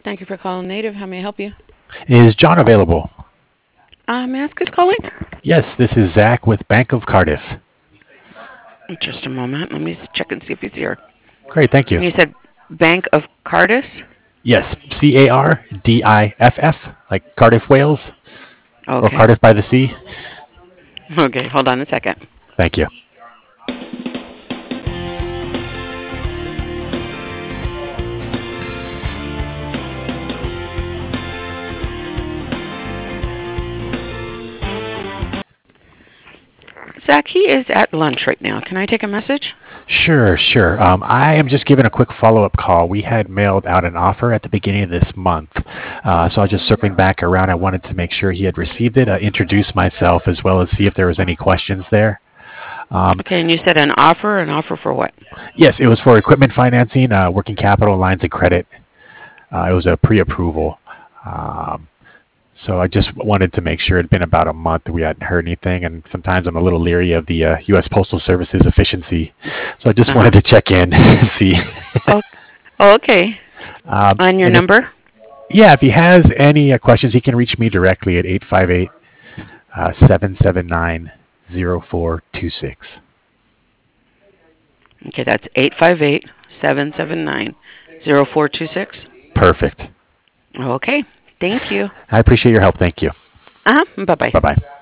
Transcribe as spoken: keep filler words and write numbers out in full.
Thank you for calling Native. How may I help you? Is John available? Uh, may I ask who's calling? Yes, this is Zach with Bank of Cardiff. Just a moment. Let me check and see if he's here. Great, thank you. You said Bank of Cardiff? Yes, C A R D I F F, like Cardiff, Wales, or Okay. Cardiff by the Sea. Okay, hold on a second. Thank you. Zach, he is at lunch right now. Can I take a message? Sure, sure. Um, I am just giving a quick follow-up call. We had mailed out an offer at the beginning of this month, uh, so I was just circling back around. I wanted to make sure he had received it, uh, introduce myself, as well as see if there was any questions there. Um, Okay, and you said an offer? An offer for what? yes, it was for equipment financing, uh, working capital, lines of credit. Uh, it was a pre-approval. Um, So I just wanted to make sure it'd been about a month we hadn't heard anything, and sometimes I'm a little leery of the uh, U S. Postal Service's efficiency. So I just Uh-huh. wanted to check in and see. Oh, oh, okay. um, On your and if number? yeah, if he has any uh, questions, he can reach me directly at eight five eight, seven seven nine, zero four two six. Okay, that's eight five eight, seven seven nine, zero four two six. Perfect. Okay, thank you. I appreciate your help. Thank you. Uh-huh, bye-bye. Bye bye.